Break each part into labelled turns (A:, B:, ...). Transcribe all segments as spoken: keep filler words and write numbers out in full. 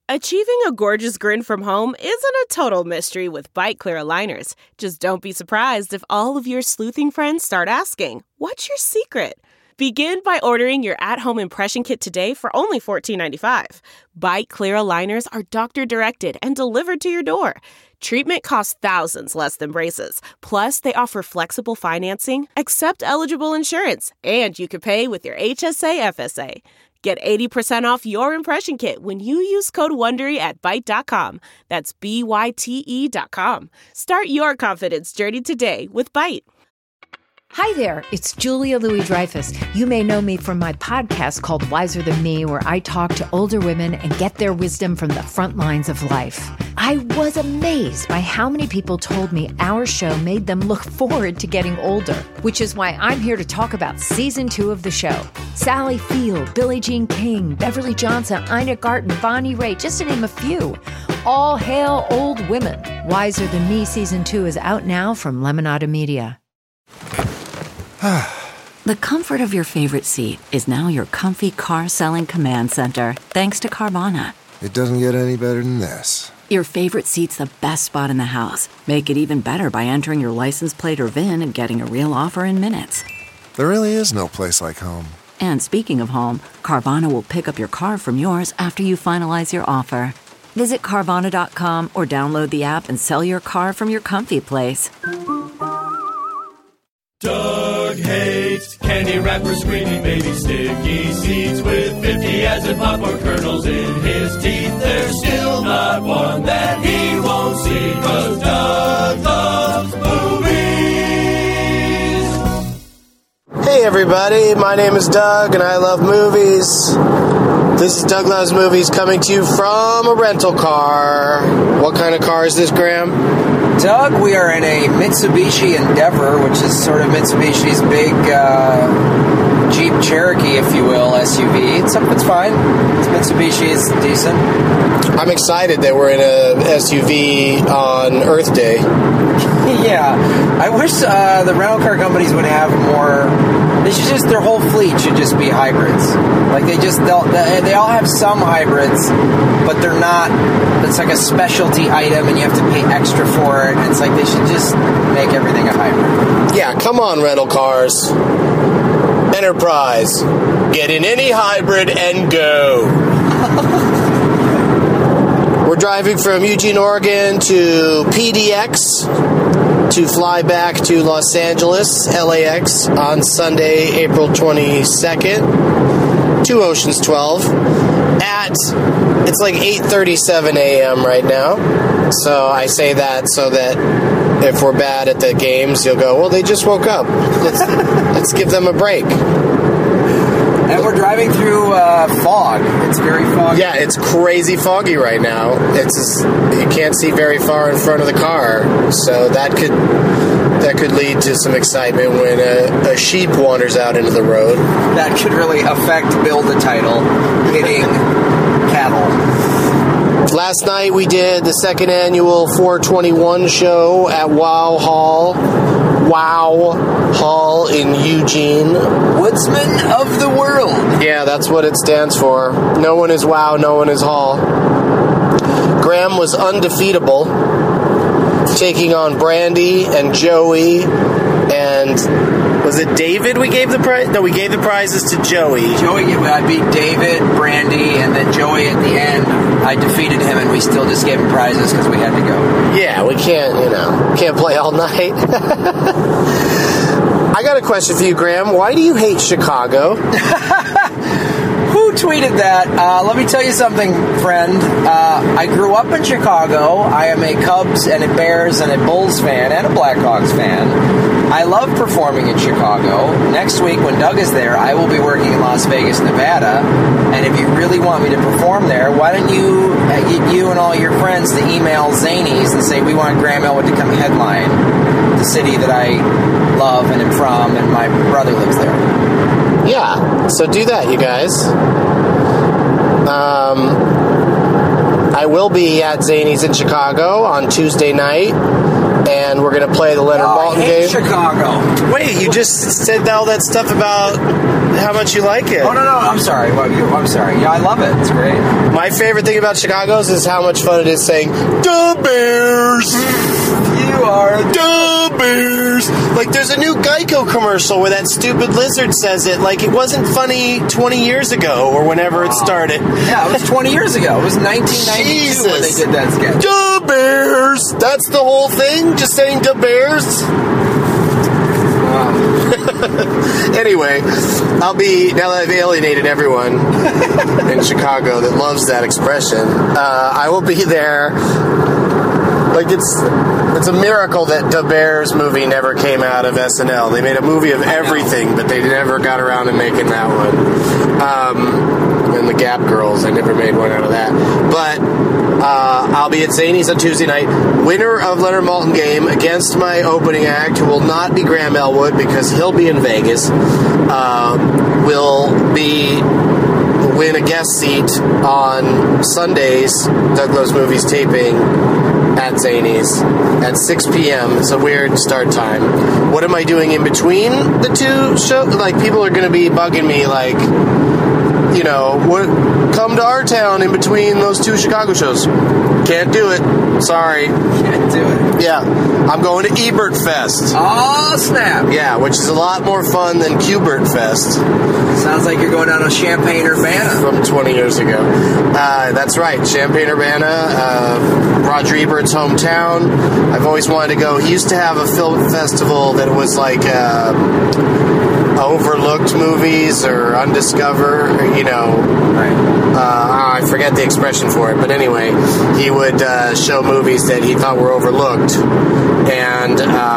A: Achieving a gorgeous grin from home isn't a total mystery with Byte Clear aligners. Just don't be surprised if all of your sleuthing friends start asking, "What's your secret?" Begin by ordering your at-home impression kit today for only fourteen ninety-five. Byte Clear aligners are doctor-directed and delivered to your door. Treatment costs thousands less than braces. Plus, they offer flexible financing, accept eligible insurance, and you can pay with your H S A F S A. Get eighty percent off your impression kit when you use code WONDERY at byte dot com. That's B Y T E dot com. Start your confidence journey today with Byte.
B: Hi there, it's Julia Louis-Dreyfus. You may know me from my podcast called Wiser Than Me, where I talk to older women and get their wisdom from the front lines of life. I was amazed by how many people told me our show made them look forward to getting older, which is why I'm here to talk about season two of the show. Sally Field, Billie Jean King, Beverly Johnson, Ina Garten, Bonnie Raitt, just to name a few. All hail old women. Wiser Than Me season two is out now from Lemonada Media.
C: The comfort of your favorite seat is now your comfy car-selling command center, thanks to Carvana.
D: It doesn't get any better than this.
C: Your favorite seat's the best spot in the house. Make it even better by entering your license plate or V I N and getting a real offer in minutes.
D: There really is no place like home.
C: And speaking of home, Carvana will pick up your car from yours after you finalize your offer. Visit Carvana dot com or download the app and sell your car from your comfy place.
E: Doug hates candy wrappers, screaming baby sticky seeds with fifty as in popcorn kernels in his teeth. There's still not one that he won't see, 'cause Doug loves movies.
F: Hey everybody, my name is Doug and I love movies. This is Doug Loves Movies coming to you from a rental car. What kind of car is this, Graham?
G: Doug, we are in a Mitsubishi Endeavor, which is sort of Mitsubishi's big uh, Jeep Cherokee, if you will, S U V. It's, it's fine. It's Mitsubishi is decent.
F: I'm excited that we're in a S U V on Earth Day.
G: Yeah. I wish uh, the rental car companies would have more... They should just, their whole fleet should just be hybrids. Like they just, they'll, they all have some hybrids, but they're not, it's like a specialty item and you have to pay extra for it. And it's like they should just make everything a hybrid.
F: Yeah, come on, rental cars. Enterprise. Get in any hybrid and go. We're driving from Eugene, Oregon to P D X to fly back to Los Angeles, L A X, on Sunday, April twenty-second, to Oceans twelve, at, it's like eight thirty-seven a.m. right now, so I say that so that if we're bad at the games, you'll go, well, they just woke up. Let's, let's give them a break.
G: And we're driving through uh, fog. It's very foggy.
F: Yeah, it's crazy foggy right now. It's just, you can't see very far in front of the car, so that could that could lead to some excitement when a, a sheep wanders out into the road.
G: That could really affect Build the Title, hitting cattle.
F: Last night we did the second annual four twenty-one show at Wow Hall. Wow Hall in Eugene.
G: Woodsman of the world.
F: Yeah, that's what it stands for. No one is Wow, no one is Hall. Graham was undefeatable, taking on Brandy and Joey and... Was it David we gave the prize? No, we gave the prizes to Joey.
G: Joey, I beat David, Brandy, and then Joey at the end. I defeated him, and we still just gave him prizes because we had to go.
F: Yeah, we can't, you know, can't play all night. I got a question for you, Graham. Why do you hate Chicago?
G: Who tweeted that? Uh, let me tell you something, friend. Uh, I grew up in Chicago. I am a Cubs and a Bears and a Bulls fan and a Blackhawks fan. I love performing in Chicago. Next week, when Doug is there, I will be working in Las Vegas, Nevada. And if you really want me to perform there, why don't you uh, get you and all your friends to email Zanies and say, we want Graham Elwood to come headline the city that I love and am from, and my brother lives there.
F: Yeah, so do that, you guys. Um, I will be at Zanies in Chicago on Tuesday night. and we're going to play the Leonard
G: Oh,
F: Maltin
G: I hate
F: game.
G: Chicago.
F: Wait, you just said all that stuff about how much you like it.
G: Oh, no, no, I'm sorry. Well, you, I'm sorry. Yeah, I love it. It's great.
F: My favorite thing about Chicago's is how much fun it is saying, "Da Bears."
G: You are
F: Da Bears. Like, there's a new Geico commercial where that stupid lizard says it. Like, it wasn't funny twenty years ago or whenever it started.
G: Yeah, it was twenty years ago. It was nineteen ninety-two when they
F: Jesus.
G: did that sketch.
F: Da Bears. That's the whole thing? Just saying Da Bears? Anyway, I'll be, now that I've alienated everyone in Chicago that loves that expression, uh, I will be there. Like, it's it's a miracle that Da Bears movie never came out of S N L. They made a movie of everything, but they never got around to making that one. Um, and the Gap Girls, they never made one out of that. But uh, I'll be at Zany's on Tuesday night. Winner of Leonard Maltin game against my opening act, who will not be Graham Elwood because he'll be in Vegas, uh, will be win a guest seat on Sundays, Doug Loves Movies taping at Zany's at six p.m. It's a weird start time. What am I doing in between the two shows? Like, people are going to be bugging me, like, you know, what, come to our town in between those two Chicago shows. Can't do it. Sorry.
G: Can't do it.
F: Yeah. I'm going to Ebert Fest.
G: Oh, snap.
F: Yeah, which is a lot more fun than Qbert Fest.
G: Sounds like you're going down to Champaign-Urbana.
F: From twenty years ago. Uh, that's right, Champaign-Urbana, uh, Roger Ebert's hometown. I've always wanted to go. He used to have a film festival that was like uh, overlooked movies or undiscovered, or, you know.
G: Right.
F: Uh, I forget the expression for it, but anyway, he would uh, show movies that he thought were overlooked. And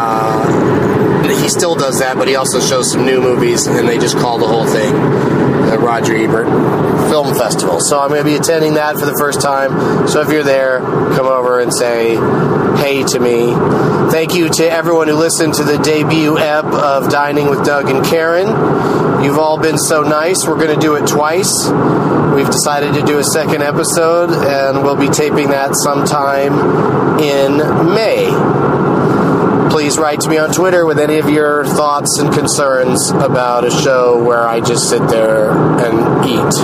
F: uh, he still does that, but he also shows some new movies, and they just call the whole thing the Roger Ebert Film Festival. So I'm going to be attending that for the first time. So if you're there, come over and say hey to me. Thank you to everyone who listened to the debut ep of Dining with Doug and Karen. You've all been so nice. We're going to do it twice. We've decided to do a second episode, and we'll be taping that sometime in May. Please write to me on Twitter with any of your thoughts and concerns about a show where I just sit there and eat.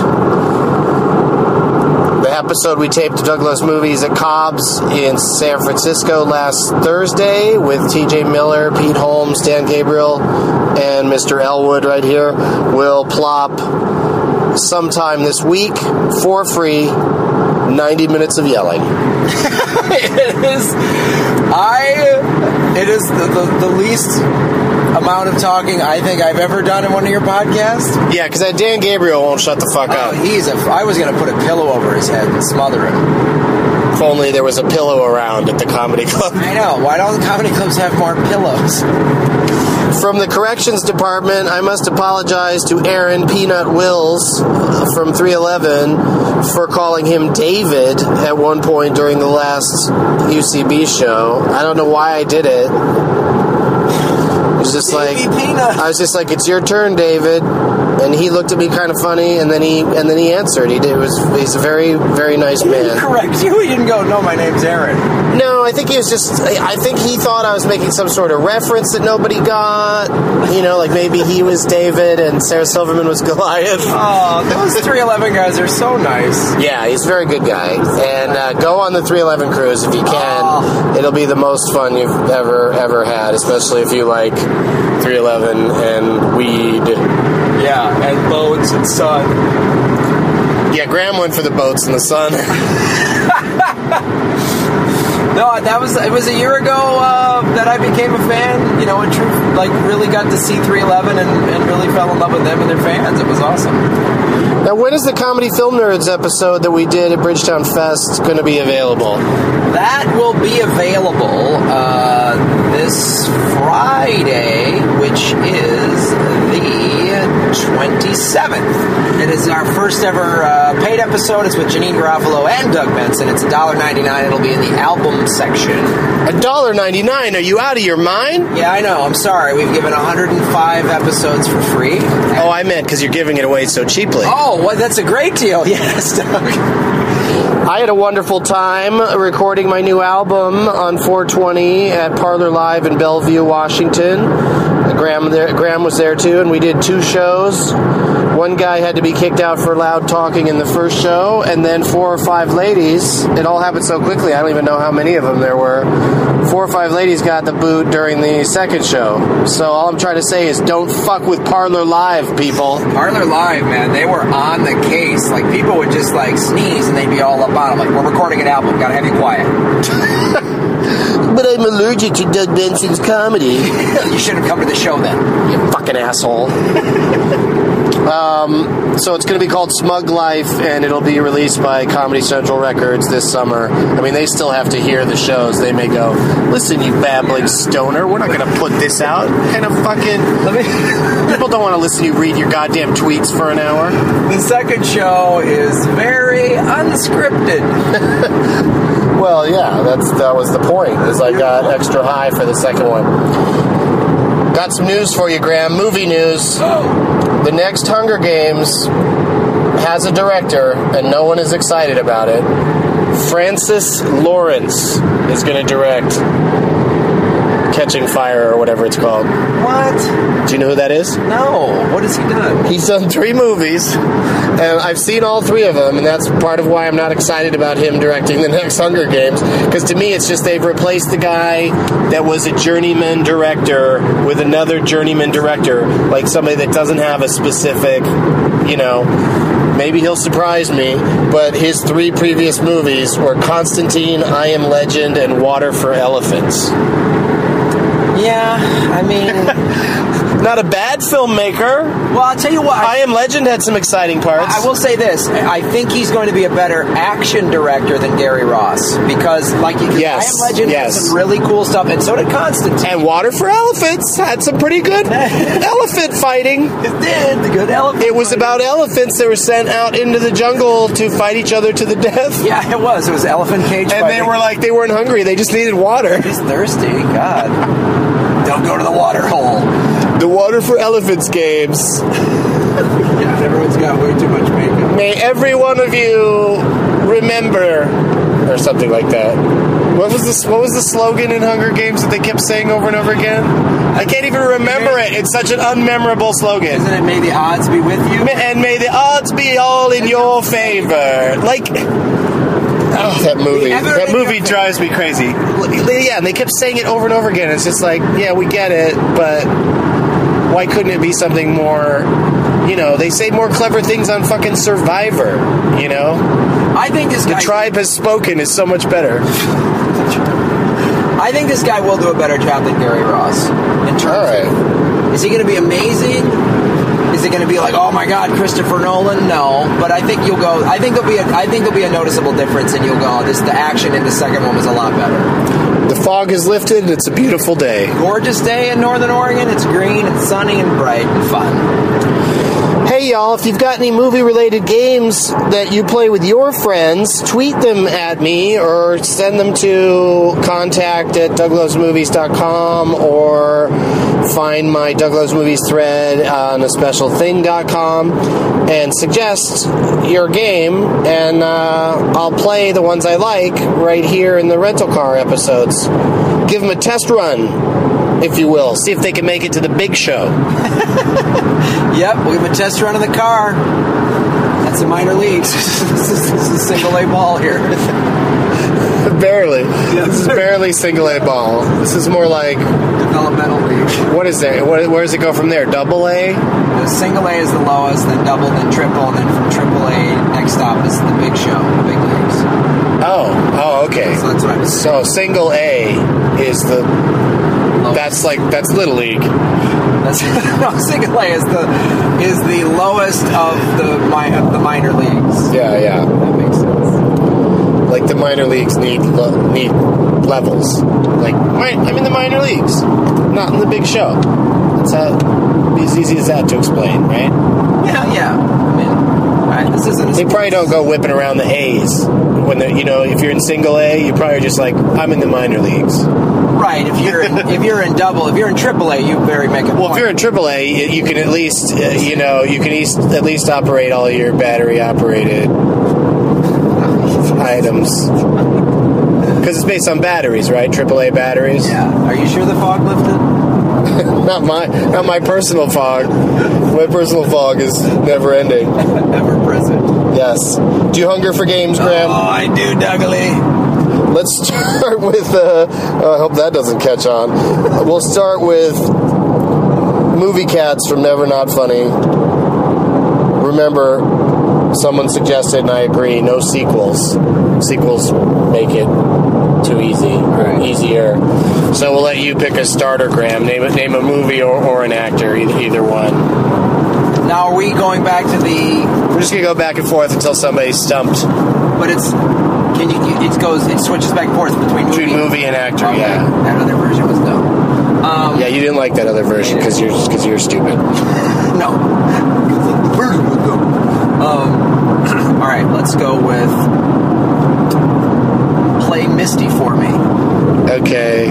F: The episode we taped of Doug Loves Movies at Cobb's in San Francisco last Thursday with T J Miller, Pete Holmes, Dan Gabriel, and Mister Elwood right here will plop sometime this week for free. ninety minutes of yelling.
G: It is. I. It is the, the, the least amount of talking I think I've ever done in one of your podcasts.
F: Yeah, because that Dan Gabriel won't shut the fuck up.
G: Oh, he's a. I was going to put a pillow over his head and smother him.
F: If only there was a pillow around at the comedy club.
G: I know. Why don't the comedy clubs have more pillows?
F: From the corrections department, I must apologize to Aaron Peanut Wills from three eleven for calling him David at one point during the last U C B show. I don't know why I did it. It was just like, I was just like, it's your turn, David. And he looked at me kind of funny, and then he and then he answered. He did. It was he's a very very nice man.
G: Correct you. He didn't go, no, my name's Aaron.
F: No, I think he was just. I think he thought I was making some sort of reference that nobody got. You know, like maybe he was David and Sarah Silverman was Goliath.
G: Oh, those three eleven guys are so nice.
F: Yeah, he's a very good guy. And uh, go on the three eleven cruise if you can.
G: Oh.
F: It'll be the most fun you've ever ever had, especially if you like three eleven and weed.
G: Yeah, and boats and sun.
F: Yeah, Graham went for the boats and the sun.
G: No, that was it was a year ago uh, that I became a fan. You know, in truth, like really got to see three eleven and, and really fell in love with them and their fans. It was awesome.
F: Now, when is the Comedy Film Nerds episode that we did at Bridgetown Fest going to be available?
G: That will be available uh, this Friday, which is the twenty-seventh. It is our first ever uh, paid episode. It's with Janine Garofalo and Doug Benson. It's one dollar ninety-nine. It'll be in the album section.
F: one dollar ninety-nine? Are you out of your mind?
G: Yeah, I know. I'm sorry. We've given one hundred five episodes for free.
F: Oh, I meant because you're giving it away so cheaply.
G: Oh, well, that's a great deal. Yes, Doug.
F: I had a wonderful time recording my new album on four twenty at Parlor Live in Bellevue, Washington. Graham, there, Graham was there too, and we did two shows. One guy had to be kicked out for loud talking in the first show, and then four or five ladies. It all happened so quickly, I don't even know how many of them there were. Four or five ladies got the boot during the second show. So all I'm trying to say is don't fuck with Parlor Live, people.
G: Parlor Live, man, they were on the case. Like, people would just, like, sneeze, and they'd be all up on them. Like, we're recording an album, gotta have you quiet.
F: But I'm allergic to Doug Benson's comedy.
G: You shouldn't have come to the show then.
F: You fucking asshole. um, so it's going to be called Smug Life, and it'll be released by Comedy Central Records this summer. I mean, they still have to hear the shows. They may go, listen, you babbling stoner, we're not going to put this out. Kind of fucking... Let me... People don't want to listen to you read your goddamn tweets for an hour.
G: The second show is very unscripted.
F: Well, yeah, that's that was the point, is I got extra high for the second one. Got some news for you, Graham. Movie news. The next Hunger Games has a director, and no one is excited about it. Francis Lawrence is going to direct Catching Fire, or whatever it's called.
G: What?
F: Do you know who that is?
G: No. What has he done?
F: He's done three movies, and I've seen all three of them, and that's part of why I'm not excited about him directing the next Hunger Games, because to me it's just they've replaced the guy that was a journeyman director with another journeyman director, like somebody that doesn't have a specific, you know... Maybe he'll surprise me, but his three previous movies were Constantine, I Am Legend, and Water for Elephants.
G: Yeah, I mean...
F: Not a bad filmmaker.
G: Well, I'll tell you what.
F: I Am Legend had some exciting parts.
G: I will say this. I think he's going to be a better action director than Gary Ross. Because, like,
F: yes,
G: I Am Legend
F: yes.
G: had some really cool stuff, and so did Constantine.
F: And Water for Elephants had some pretty good elephant fighting.
G: It did. The good elephant
F: It was
G: fighting.
F: about elephants that were sent out into the jungle to fight each other to the death.
G: Yeah, it was. It was elephant cage
F: And
G: fighting.
F: they were like, they weren't hungry. They just needed water.
G: He's thirsty. God. Don't go to the water hole.
F: The Water for Elephants games.
G: Yeah, everyone's got way too much makeup.
F: May every one of you remember, or something like that. What was the What was the slogan in Hunger Games that they kept saying over and over again? I can't even remember it. It's such an unmemorable slogan.
G: Isn't it "May the odds be with you"?
F: And may the odds be all in your favor. Like, oh, that movie. That movie drives me crazy. Yeah, and they kept saying it over and over again. It's just like, yeah, we get it, but why couldn't it be something more, you know, they say more clever things on fucking Survivor, you know?
G: I think this guy...
F: The Tribe Has Spoken is so much better.
G: I think this guy will do a better job than Gary Ross. In terms
F: All right.
G: of, is he going to be amazing? Is it going to be like, oh my God, Christopher Nolan? No, but I think you'll go. I think there'll be. A, I think there'll be a noticeable difference, and you'll go. This the action in the second one was a lot better.
F: The fog has lifted, and it's a beautiful day.
G: Gorgeous day in Northern Oregon. It's green, it's sunny, and bright and fun.
F: Hey, y'all, if you've got any movie-related games that you play with your friends, tweet them at me or send them to contact at doug loves movies dot com or find my Doug Loves Movies thread on a special thing dot com and suggest your game, and uh, I'll play the ones I like right here in the rental car episodes. Give them a test run, if you will. See if they can make it to the big show.
G: Yep, we have a test run of the car. That's the minor leagues. This is, this is single A ball here.
F: Barely. This is barely single A ball. This is more like
G: developmental league.
F: What is that? What, where does it go from there? Double A?
G: The single A is the lowest, then double, then triple, and then from triple A, next stop is the big show, the big leagues.
F: Oh, oh, okay.
G: So that's what I'm
F: So
G: saying.
F: single A is the. Lowest. That's like that's Little League.
G: That's, no, single A is the is the lowest of the mi- of the minor leagues.
F: Yeah, yeah.
G: That makes sense.
F: Like the minor leagues need lo- need levels. Like I'm in the minor leagues, not in the big show. It's how, as easy as that to explain, right?
G: Yeah, yeah. I mean, all right, this isn't. A
F: They probably don't go whipping around the A's when they, you know, if you're in single A, you probably just like, I'm in the minor leagues.
G: Right. If you're in, if you're in double, if you're in triple A, you very make a point.
F: Well, if you're in triple A, you, you can at least, uh, you know, you can east, at least operate all your battery operated items. Because it's based on batteries, right? triple A batteries.
G: Yeah. Are you sure the fog lifted?
F: not my, not my personal fog. My personal fog is never ending.
G: Ever present.
F: Yes. Do you hunger for games, Graham?
G: Oh, I do, Dougally.
F: Let's start with. Uh, I hope that doesn't catch on. We'll start with Movie Cats from Never Not Funny. Remember, someone suggested, and I agree, no sequels. Sequels make it too easy, or
G: right.
F: easier. So we'll let you pick a starter, Graham. Name a, name a movie or, or an actor, either, either one.
G: Now, are we going back to the...
F: We're just going to go back and forth until somebody's stumped.
G: But it's... Can you... It goes... It switches back and forth between movie...
F: Between movie and actor,
G: okay.
F: yeah.
G: That other version was dumb. Um,
F: yeah, you didn't like that other version because you're, cause you're stupid.
G: No. The version was dumb. Um, all right, let's go with... Play Misty for me.
F: Okay.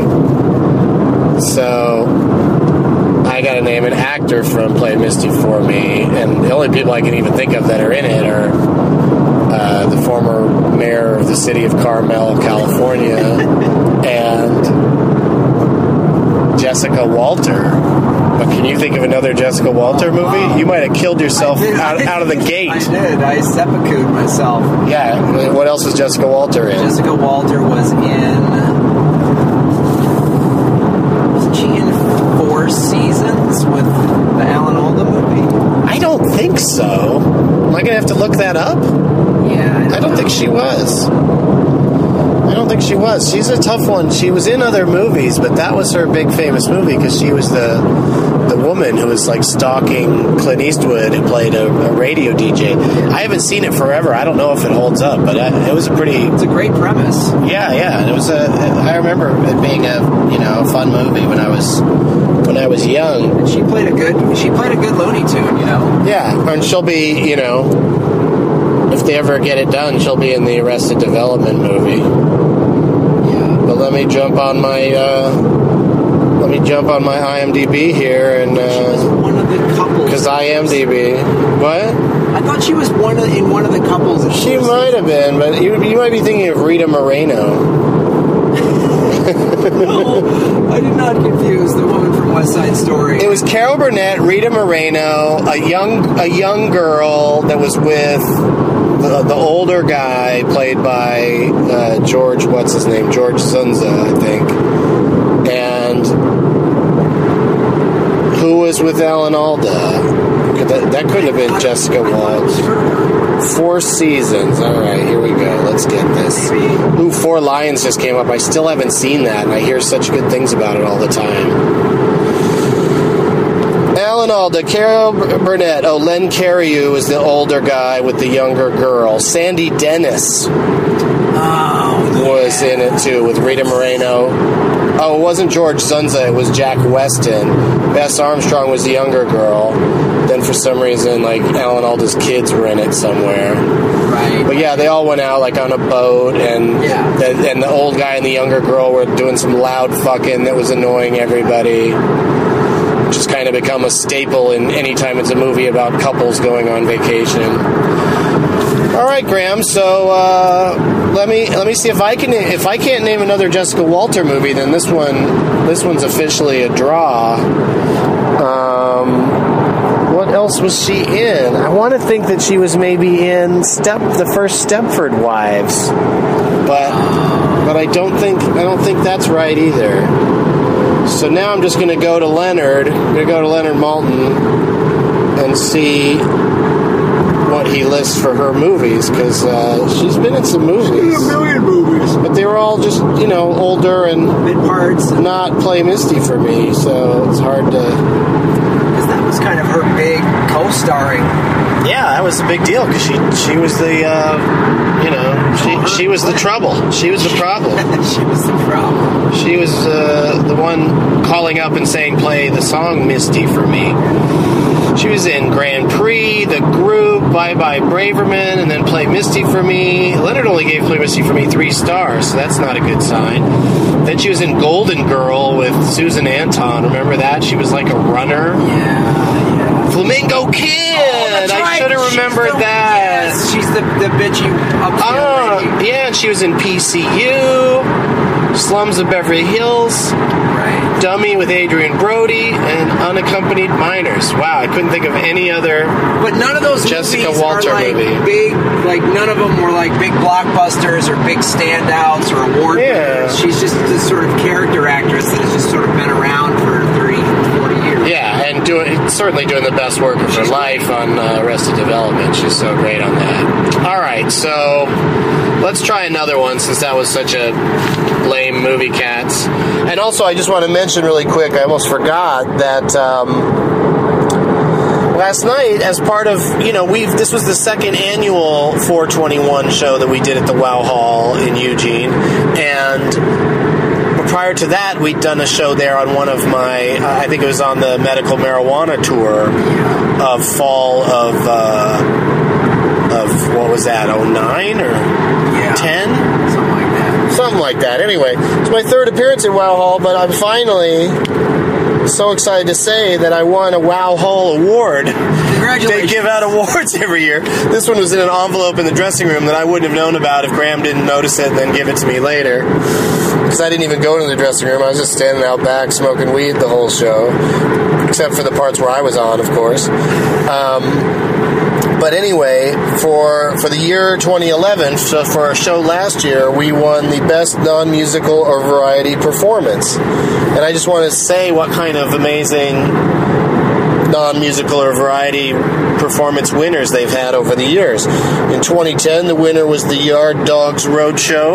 F: So, I gotta name an actor from Play Misty for me, and the only people I can even think of that are in it are uh, the former mayor of the city of Carmel, California, and Jessica Walter. But can you think of another Jessica Walter
G: oh,
F: movie?
G: wow.
F: You might have killed yourself
G: did,
F: out, out of the gate.
G: I did. I seppuku'd myself.
F: Yeah. What else was Jessica Walter in?
G: Jessica Walter was in... Wasn't she in Four Seasons with the Alan Alda movie?
F: I don't think so. Am I going to have to look that up?
G: Yeah. I don't,
F: I don't
G: know.
F: think she was. I don't think she was. She's a tough one. She was in other movies, but that was her big famous movie because she was the the woman who was like stalking Clint Eastwood and played a, a radio D J. I haven't seen it forever. I don't know if it holds up, but I, it was a pretty...
G: It's a great premise.
F: Yeah, yeah. It was a... I remember it being a, you know, fun movie when I was when I was young.
G: And she played a good... She played a good Looney Tune, you know?
F: Yeah, and she'll be, you know... If they ever get it done, she'll be in the Arrested Development movie.
G: Yeah.
F: But let me jump on my uh, let me jump on my IMDb here and
G: She was
F: uh,
G: one of the couples.
F: because IMDb, what?
G: I thought she was one of, in one of the couples. That
F: She
G: was
F: might have been, but you, you might be thinking of Rita Moreno.
G: No, I did not confuse the woman from West Side Story.
F: It was Carol Burnett, Rita Moreno, a young a young girl that was with the, the older guy played by uh, George, what's his name? George Zunza, I think. And who was with Alan Alda? That, that couldn't have been Jessica Walsh. Four Seasons. All right, here we go. Let's get this. Ooh, Four Lions just came up. I still haven't seen that, and I hear such good things about it all the time. Alan Alda, Carol Burnett. Oh, Len Cariou is the older guy with the younger girl. Sandy Dennis
G: Oh,
F: was in it, too, with Rita Moreno. Oh, it wasn't George Zunza. It was Jack Weston. Bess Armstrong was the younger girl. Then for some reason, like, Alan Alda's kids were in it somewhere.
G: right.
F: But yeah, they all went out like on a boat, and
G: Yeah.
F: the, and the old guy and the younger girl were doing some loud fucking that was annoying everybody. Which has kind of become a staple in any time it's a movie about couples going on vacation. All right, Graham. So uh, let me let me see if I can if I can't name another Jessica Walter movie, then this one this one's officially a draw. Um. What else was she in? I want to think that she was maybe in Step the first Stepford Wives, but but I don't think I don't think that's right either. So now I'm just going to go to Leonard. I'm going to go to Leonard Maltin and see what he lists for her movies, because uh, she's been in some movies.
G: a million movies.
F: But they were all just, you know, older and
G: Mid parts.
F: not Play Misty for me, so it's hard to...
G: Because that was kind of her big co-starring
F: Yeah, that was a big deal because she she was the uh, you know she she was the trouble. She was the problem.
G: She was the problem.
F: She was uh, the one calling up and saying, "Play the song Misty for me." She was in Grand Prix, The Group, Bye Bye Braverman, and then Play Misty for Me. Leonard only gave Play Misty for Me three stars, so that's not a good sign. Then she was in Golden Girl with Susan Anton. Remember that? She was like a runner.
G: Yeah, yeah.
F: Flamingo Kid!
G: Oh, that's
F: I
G: right.
F: should have remembered
G: the,
F: that.
G: Yes, she's the, the bitchy upscale
F: Oh,
G: lady.
F: yeah, and she was in P C U, Slums of Beverly Hills,
G: Right.
F: Dummy with Adrian Brody, and Unaccompanied Minors. Wow, I couldn't think of any other.
G: But none of those
F: Jessica
G: movies
F: Walter
G: are like
F: movie.
G: big, like none of them were like big blockbusters or big standouts or award
F: Yeah.
G: winners. She's just this sort of character actress that has just sort of been around for thirty, forty years.
F: Yeah, and doing certainly doing the best work of her life on uh, Arrested Development. She's so great on that. All right, so let's try another one since that was such a lame movie, Cats. And also, I just want to mention really quick, I almost forgot that um, last night, as part of, you know, we've this was the second annual four twenty-one show that we did at the Wow Hall in Eugene, and prior to that, we'd done a show there on one of my, uh, I think it was on the medical marijuana tour of fall of, uh, of what was that, oh nine or
G: Yeah.
F: ten?
G: Something like that.
F: Something like that. Anyway, it's my third appearance at Wow Hall, but I'm finally so excited to say that I won a Wow Hall award.
G: Congratulations.
F: They give out awards every year. This one was in an envelope in the dressing room that I wouldn't have known about if Graham didn't notice it and then give it to me later. Because I didn't even go to the dressing room. I was just standing out back smoking weed the whole show. Except for the parts where I was on, of course. Um, but anyway, for for the year twenty eleven, so for our show last year, we won the Best Non-Musical or Variety Performance. And I just want to say what kind of amazing non-musical or variety performance winners they've had over the years. In twenty ten, the winner was the Yard Dogs Roadshow.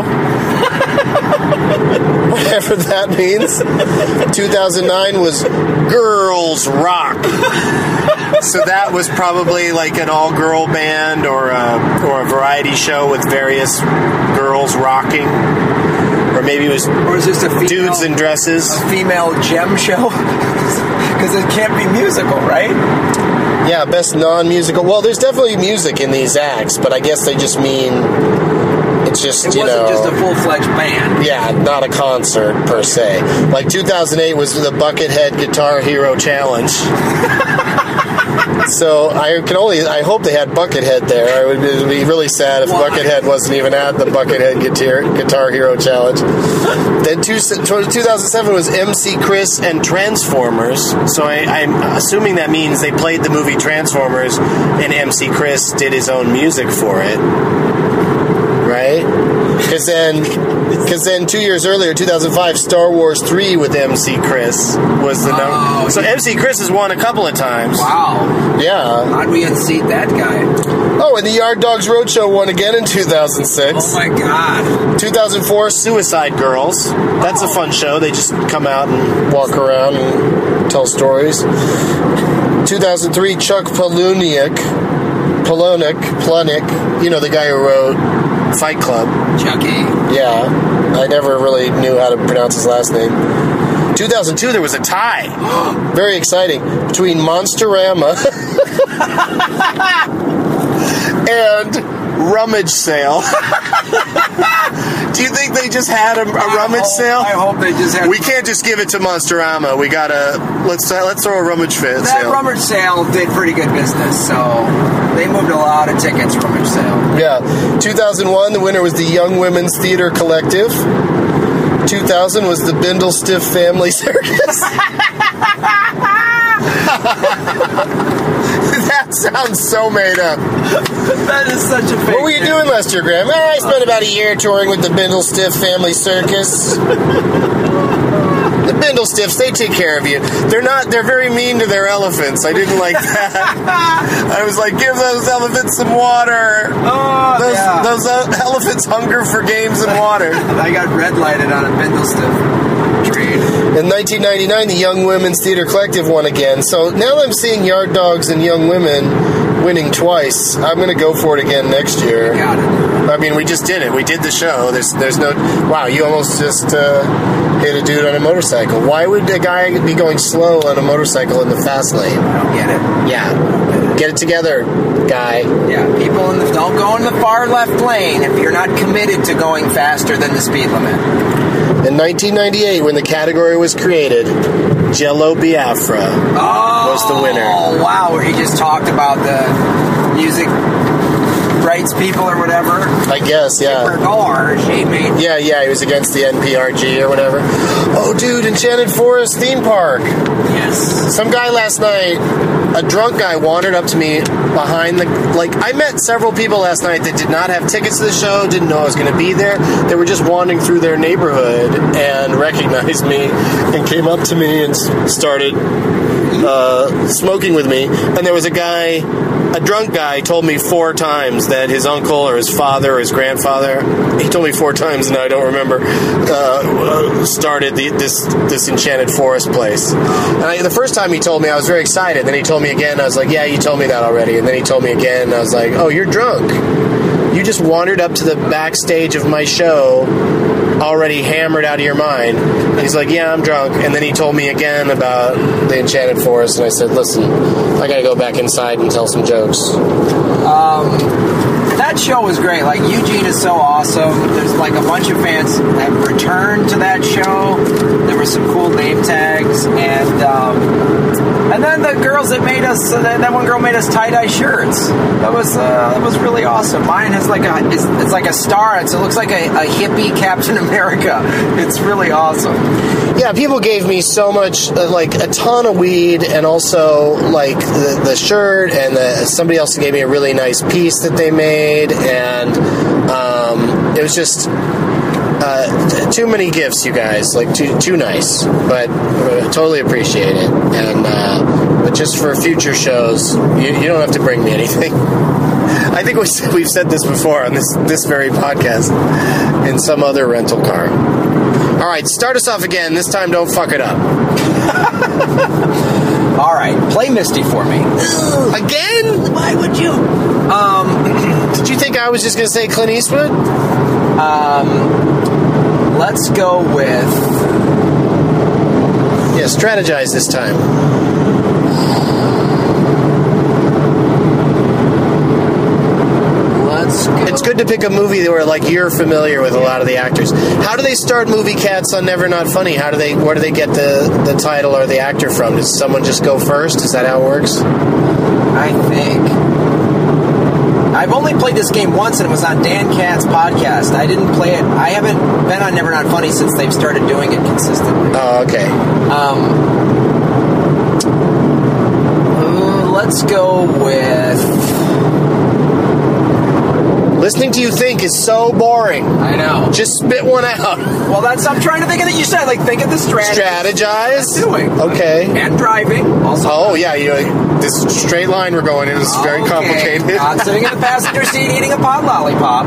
F: Whatever that means. two thousand nine was Girls Rock. So that was probably like an all-girl band or a, or a variety show with various girls rocking. Or maybe it was
G: Or is this a female,
F: dudes in dresses.
G: a female gem show? Because it can't be musical, right?
F: Yeah, best non-musical. Well, there's definitely music in these acts, but I guess they just mean it's just,
G: It
F: you
G: wasn't
F: know...
G: just a full-fledged band.
F: Yeah, not a concert per se. Like two thousand eight was the Buckethead Guitar Hero Challenge. So I can only, I hope they had Buckethead there. It would be, it would be really sad if
G: Why?
F: Buckethead wasn't even at the Buckethead Guitar, Guitar Hero Challenge. Then two, two thousand seven was M C Chris and Transformers. So I, I'm assuming that means they played the movie Transformers and M C Chris did his own music for it. Right? Because then, because then two years earlier, two thousand five, Star Wars three with M C Chris was the number.
G: Oh,
F: so
G: yeah.
F: M C Chris has won a couple of times.
G: Wow.
F: Yeah.
G: How'd we unseat that guy?
F: Oh, and the Yard Dogs Roadshow won again in two thousand six.
G: Oh, my God.
F: two thousand four, Suicide Girls. That's a fun show. They just come out and walk around and tell stories. two thousand three, Chuck Palahniuk. Palahniuk. Palahniuk. You know, the guy who wrote Fight Club.
G: Chucky.
F: Yeah. I never really knew how to pronounce his last name. two thousand two, there was a tie. Very exciting. Between Monsterama and Rummage Sale. Do you think they just had a, a
G: I
F: rummage
G: hope-
F: sale?
G: I hope they just had...
F: We can't just give it to Monsterama. We gotta let's uh, let's throw a rummage fit
G: That
F: sale.
G: rummage sale did pretty good business, so they moved a lot of tickets rummage sale.
F: Yeah. two thousand one, the winner was the Young Women's Theater Collective. two thousand was the Bindle Stiff Family Circus. That sounds so made up.
G: That is such a fake
F: What were you
G: thing.
F: doing last year, Graham? Oh, I spent about a year touring with the Bindle Stiff Family Circus. The Bindlestiffs, they take care of you. They're not, they're very mean to their elephants. I didn't like that. I was like, give those elephants some water.
G: Oh,
F: those,
G: yeah.
F: those uh, elephants hunger for games and water.
G: I got red lighted on a Bindlestiff trade.
F: In nineteen ninety-nine, the Young Women's Theater Collective won again. So now that I'm seeing Yard Dogs and Young Women winning twice, I'm going to go for it again next year.
G: Got it.
F: I mean, we just did it. We did the show. There's there's no... Wow, you almost just uh, hit a dude on a motorcycle. Why would a guy be going slow on a motorcycle in the fast lane?
G: I don't get it.
F: Yeah. Get it together, guy.
G: Yeah, people in the, don't go in the far left lane if you're not committed to going faster than the speed limit.
F: In nineteen ninety-eight, when the category was created, Jello Biafra
G: oh,
F: was the winner.
G: Oh, wow, where he just talked about the music rights people or whatever.
F: I guess, yeah. Yeah, yeah, he was against the N P R G or whatever. Oh, dude, Enchanted Forest theme park.
G: Yes.
F: Some guy last night, a drunk guy, wandered up to me behind the... Like, I met several people last night that did not have tickets to the show, didn't know I was going to be there. They were just wandering through their neighborhood and recognized me and came up to me and started uh, smoking with me. And there was a guy... A drunk guy told me four times that his uncle or his father or his grandfather, he told me four times, and I don't remember, uh, started the, this this Enchanted Forest place. And I, the first time he told me, I was very excited. Then he told me again, I was like, yeah, you told me that already. And then he told me again, and I was like, oh, you're drunk. You just wandered up to the backstage of my show already hammered out of your mind. And he's like, yeah, I'm drunk. And then he told me again about the Enchanted Forest, and I said, listen, I gotta go back inside and tell some jokes.
G: Um, that show was great. Like, Eugene is so awesome. There's like a bunch of fans that returned to that show. There were some cool name tags, and um, and then the girls that made us, uh, that one girl made us tie-dye shirts. That was uh, that was really awesome. Mine has like a, it's, it's like a star. It's, it looks like a, a hippie Captain America. It's really awesome.
F: Yeah, people gave me so much, uh, like a ton of weed, and also like the, the shirt, and the, somebody else gave me a really nice piece that they made, and um, it was just uh, too many gifts, you guys. Like too too nice, but uh, totally appreciate it. And uh, but just for future shows, you, you don't have to bring me anything. I think we, we've said this before on this this very podcast in some other rental car. All right, start us off again. This time, don't fuck it up.
G: All right, play Misty for me.
F: Again? Why would you? Um, did you think I was just going to say Clint Eastwood?
G: Um, let's go with...
F: Yeah, strategize this time. It's good to pick a movie where, like, you're familiar with a lot of the actors. How do they start movie cats on Never Not Funny? How do they? Where do they get the, the title or the actor from? Does someone just go first? Is that how it works?
G: I think. I've only played this game once, and it was on Dan Katz's podcast. I didn't play it. I haven't been on Never Not Funny since they've started doing it consistently.
F: Oh, okay.
G: Um, uh, let's go with...
F: Listening to you think is so boring.
G: I know.
F: Just spit one out.
G: Well, that's, I'm trying to think of that. You said, like, think of the strategy.
F: Strategize?
G: Doing.
F: Okay.
G: And driving. Also.
F: Oh, yeah. You, this straight line we're going in is okay. Very complicated.
G: Not sitting in the passenger seat eating a pot lollipop.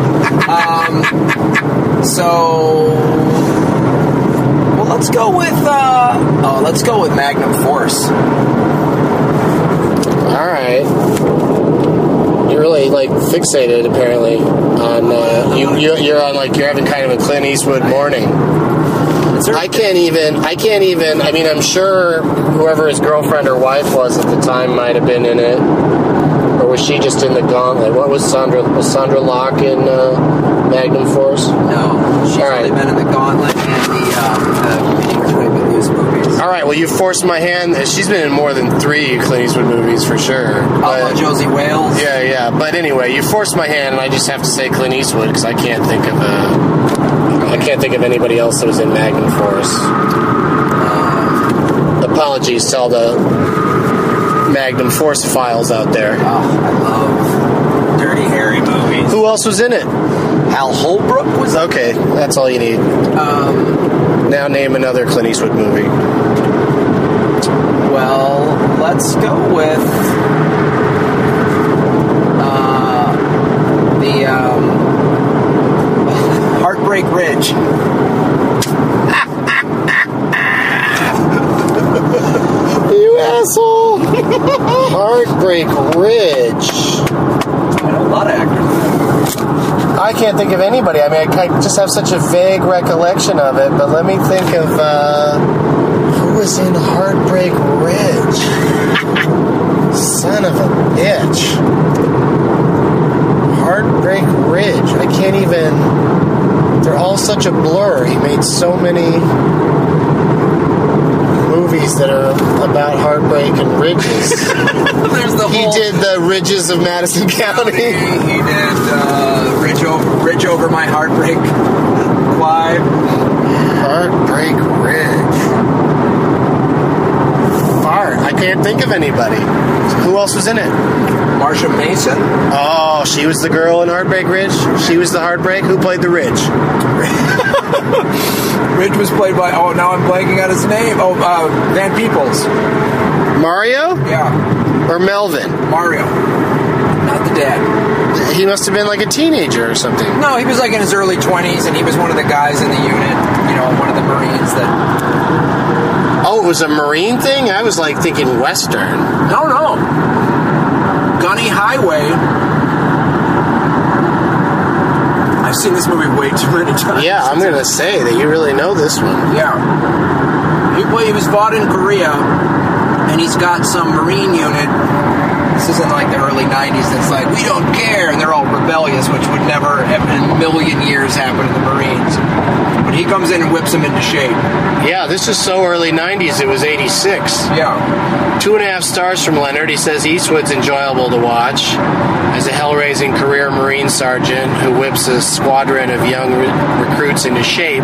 G: Um, so, well, let's go with, uh, oh, let's go with Magnum Force.
F: All right. You're really, like, fixated, apparently, on, uh, you, you're, you're on, like, you're having kind of a Clint Eastwood morning. I can't even, I can't even, I mean, I'm sure whoever his girlfriend or wife was at the time might have been in it. Or was she just in the Gauntlet? What was Sandra, was Sandra Locke in uh, Magnum Force?
G: No, she's
F: All
G: only
F: right.
G: been in the Gauntlet and the, um, the Peter Quigley News movies.
F: All right, well, you forced my hand. She's been in more than three Clint Eastwood movies for sure.
G: Oh, Josie Wales.
F: Yeah, yeah. But anyway, you forced my hand, and I just have to say Clint Eastwood because I can't think of a, I can't think of anybody else that was in Magnum Force. Uh, apologies to all the Magnum Force files out there.
G: Oh, I love Dirty Harry movies.
F: Who else was in it?
G: Hal Holbrook was.
F: Okay, that's all you need.
G: Um,
F: now name another Clint Eastwood movie.
G: Well, let's go with uh, the um, Heartbreak Ridge.
F: You asshole! Heartbreak Ridge.
G: I know a lot of actors.
F: I can't think of anybody. I mean, I just have such a vague recollection of it, but let me think of, uh, who was in Heartbreak Ridge? Son of a bitch. Heartbreak Ridge. I can't even... They're all such a blur. He made so many movies that are about heartbreak and ridges.
G: There's the
F: he
G: whole...
F: did the Ridges of Madison County.
G: He, he did uh, Ridge, over, Ridge Over My Heartbreak. Clive.
F: Heartbreak Ridge. Fart. I can't think of anybody. Who else was in it?
G: Marsha Mason.
F: Oh, she was the girl in Heartbreak Ridge? She was the Heartbreak? Who played the Ridge?
G: Ridge was played by, oh, now I'm blanking on his name. Oh, uh, Van Peebles.
F: Mario?
G: Yeah.
F: Or Melvin?
G: Mario. Not the dad.
F: He must have been like a teenager or something.
G: No, he was like in his early twenties, and he was one of the guys in the unit, you know, one of the Marines that...
F: Oh, it was a Marine thing? I was like thinking Western.
G: No, no. Gunny Highway. I've seen this movie way too many times.
F: Yeah, I'm going to say that you really know this one.
G: Yeah. He, well, he was fought in Korea, and he's got some Marine unit. This is in like the early nineties that's like, we don't care, and they're all rebellious, which would never have in a million years happen to the Marines. But he comes in and whips them into shape.
F: Yeah, this is so early nineties, it was eighty-six.
G: Yeah.
F: Two and a half stars from Leonard. He says Eastwood's enjoyable to watch as a hell-raising career Marine sergeant who whips a squadron of young re- recruits into shape.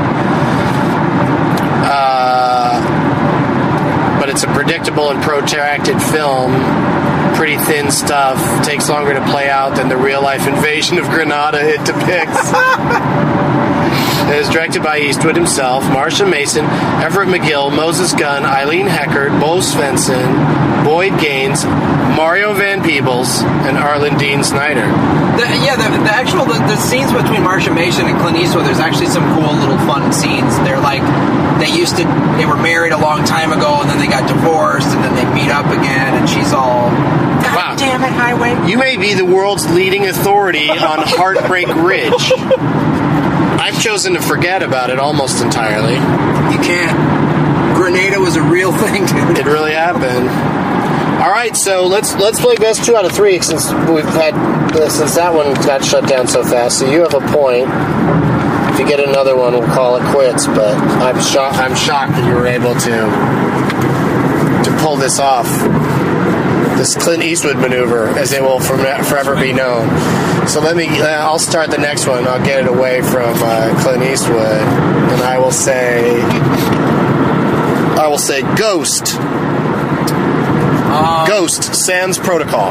F: Uh, but it's a predictable and protracted film. Pretty thin stuff. Takes longer to play out than the real-life invasion of Grenada it depicts. It is directed by Eastwood himself, Marsha Mason, Everett McGill, Moses Gunn, Eileen Heckert, Bo Svensson, Boyd Gaines, Mario Van Peebles, and Arlen Dean Snyder.
G: The, yeah, the, the actual the, the scenes between Marsha Mason and Clint Eastwood, there's actually some cool little fun scenes. They're like, they used to, they were married a long time ago, and then they got divorced, and then they meet up again, and she's all, God
F: Wow.
G: damn it, Highway.
F: You may be the world's leading authority on Heartbreak Ridge. I've chosen to forget about it almost entirely.
G: You can't. Grenada was a real thing, dude.
F: It really happened. All right, so let's let's play best two out of three since we've had since that one got shut down so fast. So you have a point. If you get another one, we'll call it quits. But I'm shocked. I'm shocked that you were able to to pull this off. This Clint Eastwood maneuver, as it will forever be known. So let me. I'll start the next one. I'll get it away from uh, Clint Eastwood, and I will say. I will say Ghost.
G: Um,
F: Ghost, Sans Protocol.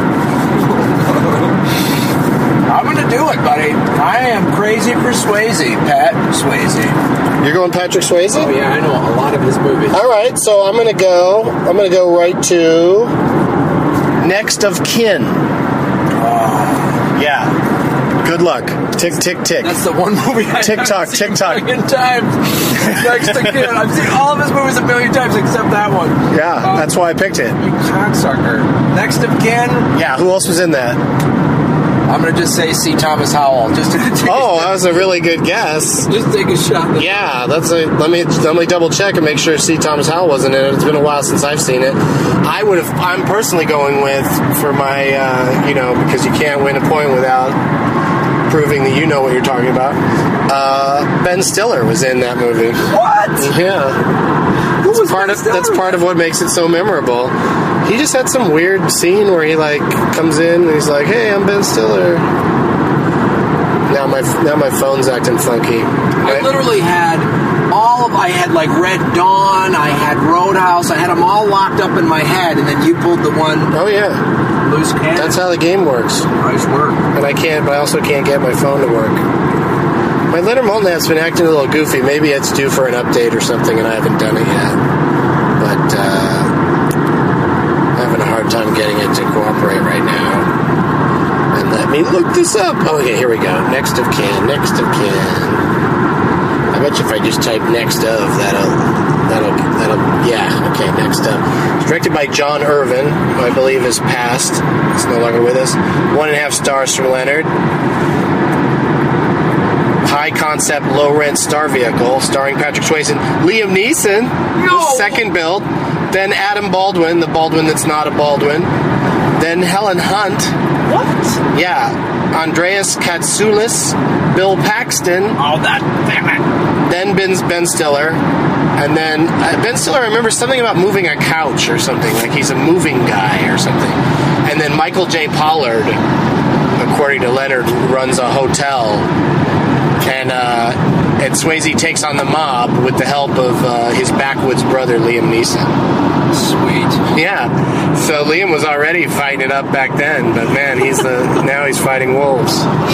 G: I'm going to do it, buddy. I am crazy for Swayze, Pat Swayze.
F: You're going Patrick Swayze?
G: Oh, yeah, I know a lot of his movies.
F: All right, so I'm going to go, I'm going to go right to Next of Kin.
G: Oh.
F: Yeah. Good luck. Tick, tick, tick.
G: That's the one movie I
F: Tick tock,
G: have seen
F: tick tock.
G: a million times. Next to Kin. I've seen all of his movies a million times except that one.
F: Yeah,
G: um,
F: that's why I picked it.
G: You cocksucker. Next of Kin.
F: Yeah, who else was in that?
G: I'm going to just say C. Thomas Howell. Just to take
F: Oh,
G: a,
F: that was a really good guess.
G: just take a shot.
F: Yeah, that's a. Let me let me double check and make sure C. Thomas Howell wasn't in it. It's been a while since I've seen it. I would have. I'm personally going with for my, uh, you know, because you can't win a point without proving that you know what you're talking about. Uh, Ben Stiller was in that movie.
G: What?
F: Yeah,
G: Who was
F: part
G: Ben
F: of that's
G: Stiller?
F: part of what makes it so memorable. He just had some weird scene where he like comes in and he's like, "Hey, I'm Ben Stiller." Now my now my phone's acting funky.
G: I
F: Right?
G: literally had all of, I had like Red Dawn, I had Roadhouse, I had them all locked up in my head, and then you pulled the one
F: Oh, yeah.
G: loose cannon.
F: That's how the game works.
G: Nice work.
F: And I can't, but I also can't get my phone to work. My Leonard Maltin app's been acting a little goofy. Maybe it's due for an update or something, and I haven't done it yet. But, uh, I'm having a hard time getting it to cooperate right now. And let me look this up. Oh, okay, here we go. Next of kin, next of kin. I bet you if I just type next of, that'll, that'll, that'll, yeah, okay, next up. It's directed by John Irvin, who I believe is passed. He's no longer with us. One and a half stars from Leonard. High concept, low rent star vehicle, starring Patrick Swayze and Liam Neeson.
G: No!
F: Second build. Then Adam Baldwin, the Baldwin that's not a Baldwin. Then Helen Hunt.
G: What?
F: Yeah. Andreas Katsoulis, Bill Paxton.
G: Oh, that, damn it.
F: Then Ben, Ben Stiller. And then uh, Ben Stiller, I remember something about moving a couch or something. Like he's a moving guy or something. And then Michael J. Pollard, according to Leonard, runs a hotel. And, uh, and Swayze takes on the mob with the help of uh, his backwoods brother, Liam Neeson.
G: Sweet.
F: Yeah. So Liam was already fighting it up back then, but man, he's the now he's fighting wolves.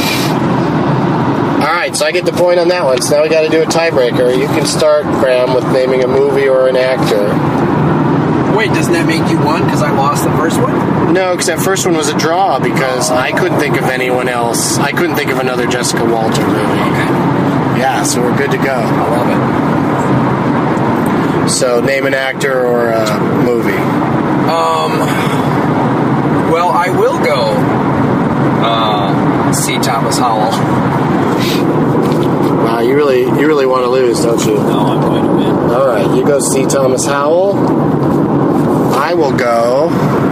F: All right, so I get the point on that one. So now we got to do a tiebreaker. You can start, Graham, with naming a movie or an actor.
G: Wait, doesn't that make you one because I lost the first one?
F: No, because that first one was a draw because I couldn't think of anyone else. I couldn't think of another Jessica Walter movie.
G: Okay.
F: Yeah, so we're good to go.
G: I love it.
F: So name an actor or a movie.
G: Um. Well, I will go. Uh, see Thomas Howell.
F: Wow, you really, you really want to lose, don't you?
G: No, I'm going to win.
F: All right, you go see Thomas Howell. I will go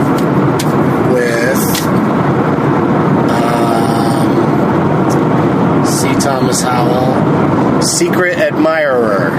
F: with um, C. Thomas Howell, Secret Admirer.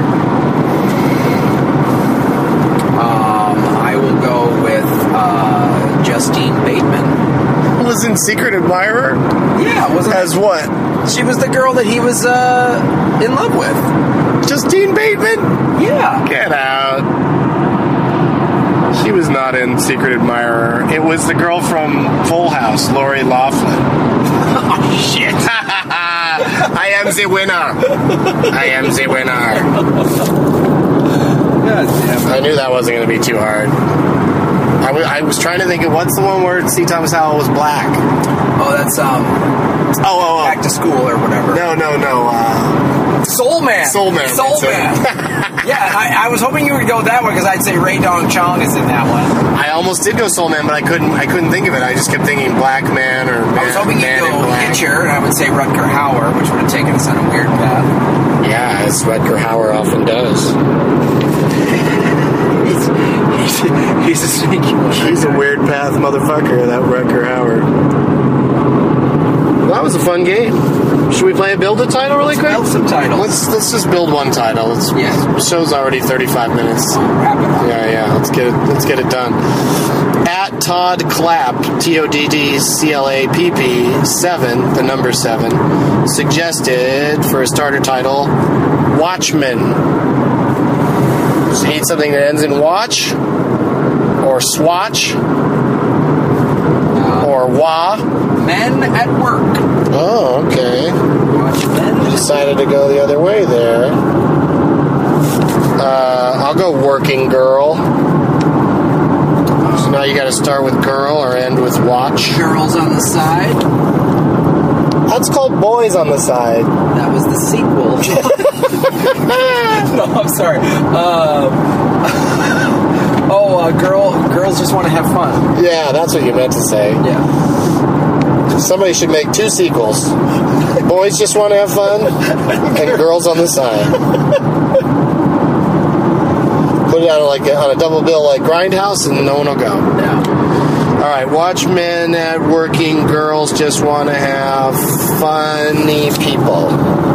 G: Um, I will go with uh, Justine Bateman.
F: Was in Secret Admirer?
G: Yeah, wasn't
F: As what?
G: she was the girl that he was uh, in love with?
F: Justine Bateman?
G: Yeah.
F: Get out. She was not in Secret Admirer. It was the girl from Full House, Lori Loughlin.
G: Oh shit!
F: I am the winner. I am the winner.
G: God damn it.
F: I knew that wasn't going to be too hard. I, w- I was trying to think of what's the one where C. Thomas Howell was black.
G: Oh, that's um,
F: Oh, oh, oh.
G: Back to School or whatever.
F: No, no, no. Uh,
G: Soul Man.
F: Soul Man.
G: Soul
F: that's it.
G: Man. Yeah, I, I was hoping you would go that one because I'd say Ray Dong Chong is in that one.
F: I almost did go Soul Man, but I couldn't. I couldn't think of it. I just kept thinking Black Man or Man,
G: I was hoping you'd
F: man in
G: go
F: Black.
G: Hitcher, and I would say Rutger Hauer, which would have taken us on a weird path.
F: Yeah, as Rutger Hauer often does.
G: He's, he's, he's a sneaky one.
F: He's a weird path motherfucker, that Rutger Hauer. Well, that was a fun game. Should we play a build a title really
G: Let's
F: quick?
G: build some titles.
F: Let's let's just build one title. Let's,
G: Yeah.
F: The show's already thirty-five minutes.
G: Wrap it up.
F: Yeah, yeah. Let's get it. Let's get it done. At Todd Clapp, T O D D C L A P P seven, the number seven, suggested for a starter title, Watchmen. So you need something that ends in watch, or swatch, or wah.
G: Men at Work.
F: Oh, okay.
G: Watch Men.
F: Decided to go the other way there. Uh, I'll go Working Girl. So now you got to start with girl or end with watch.
G: Girls on the Side.
F: That's called Boys on the Side.
G: That was the sequel. No, I'm sorry. Um, oh, uh, girl, girls just want to have fun.
F: Yeah, that's what you meant to say.
G: Yeah.
F: Somebody should make two sequels. Boys Just Want to Have Fun and Girls on the Side. Put it on like a, on a double bill like Grindhouse and no one will go.
G: Yeah.
F: All right, Watchmen at Working Girls Just Want to Have Funny People.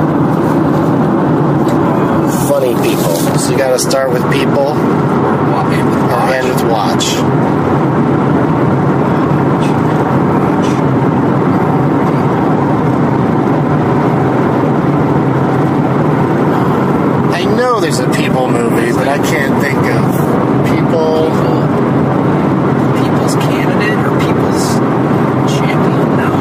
F: Funny people. So you got to start with people or end with watch. there's a People movie, but I can't think of People.
G: People's Candidate or People's Champion? No.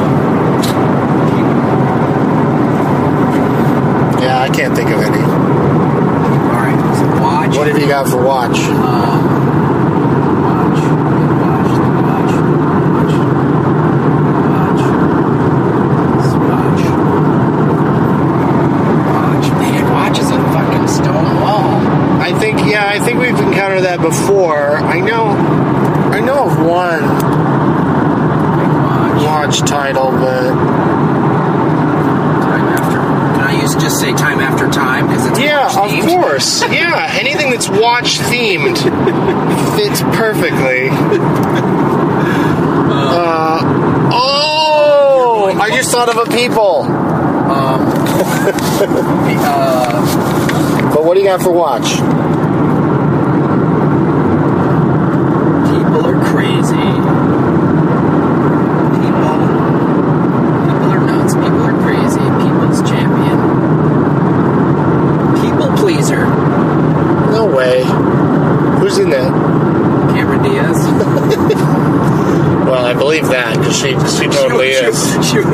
F: Yeah, I can't think of any.
G: All right, so watch.
F: What have you got for watch?
G: Uh, watch. Watch. Watch. Watch. Watch. Watch. Man, watch is a fucking stone wall.
F: I think, yeah, I think we've encountered that before. I know, I know of one
G: Watch.
F: watch title, but
G: Time after. Can I use just say time after time? Because it's
F: yeah,
G: watch
F: of
G: themed?
F: course, yeah. Anything that's watch themed fits perfectly. Uh, oh, I just thought of a People.
G: Um, uh,
F: But what do you got for watch?
G: people are crazy. People, people are nuts. People are crazy. People's champion. People pleaser.
F: No way. Who's in that?
G: Cameron Diaz.
F: Well, I believe that because she she totally is.
G: Shoot.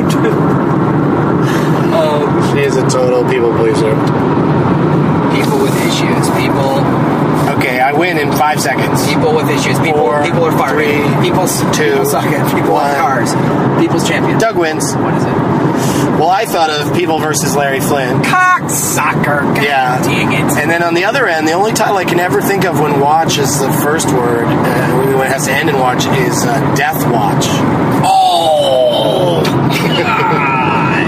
G: um,
F: She is a total people pleaser.
G: people with issues. People.
F: Okay, I win in five seconds.
G: People with issues. People.
F: Four,
G: people are fired.
F: three,
G: People's
F: two,
G: People suck at. People
F: one.
G: have cars. People's champion.
F: Doug wins.
G: What is it?
F: Well, I thought of People versus Larry Flynn.
G: Cocksucker. God
F: Yeah.
G: dang it.
F: And then on the other end, the only title I can ever think of when watch is the first word, uh, when it has to end in watch, is uh, Death Watch.
G: Oh, God.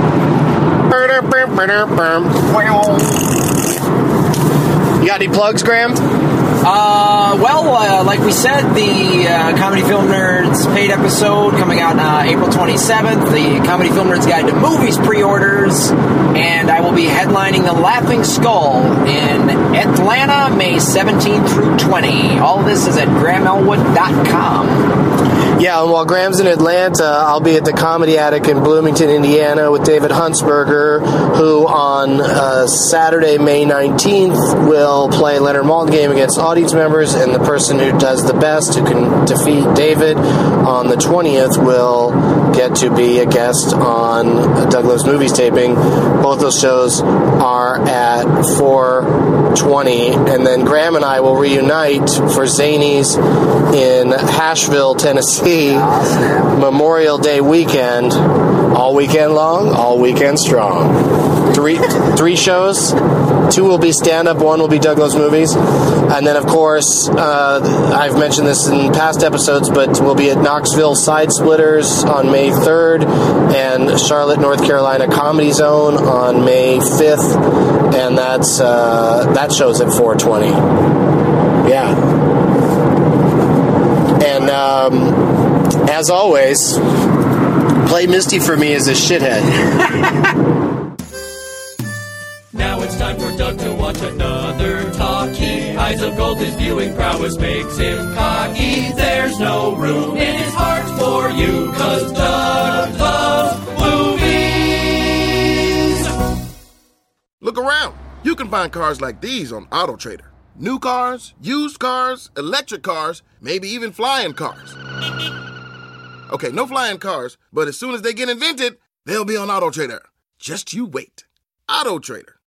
F: You got any plugs, Graham?
G: Uh, well, uh, like we said, the uh, Comedy Film Nerds paid episode coming out uh, April twenty-seventh. The Comedy Film Nerds Guide to Movies pre-orders. And I will be headlining the Laughing Skull in Atlanta, May seventeenth through twentieth. All of this is at graham elwood dot com.
F: Yeah, and while Graham's in Atlanta, I'll be at the Comedy Attic in Bloomington, Indiana with David Huntsberger, who on uh, Saturday, May nineteenth, will play Leonard Maltin game against audience members, and the person who does the best, who can defeat David, on the twentieth will get to be a guest on Doug Loves Movies taping. Both those shows are at four twenty, and then Graham and I will reunite for Zanies in Asheville, Tennessee, Memorial Day weekend, all weekend long, all weekend strong. Three three shows. Two will be stand-up, one will be Doug Loves Movies. And then, of course, uh, I've mentioned this in past episodes, but we'll be at Knoxville Side Splitters on May third and Charlotte, North Carolina Comedy Zone on May fifth. And that's uh, that show's at four twenty. Yeah. And um, as always, play Misty for me as a shithead.
E: Now it's time for Doug to watch another talkie. Eyes of gold, his viewing prowess makes him cocky. There's no room in his heart for you, 'cause Doug loves movies.
H: Look around. You can find cars like these on AutoTrader. New cars, used cars, electric cars, maybe even flying cars. Okay, no flying cars, but as soon as they get invented, they'll be on AutoTrader. Just you wait. AutoTrader.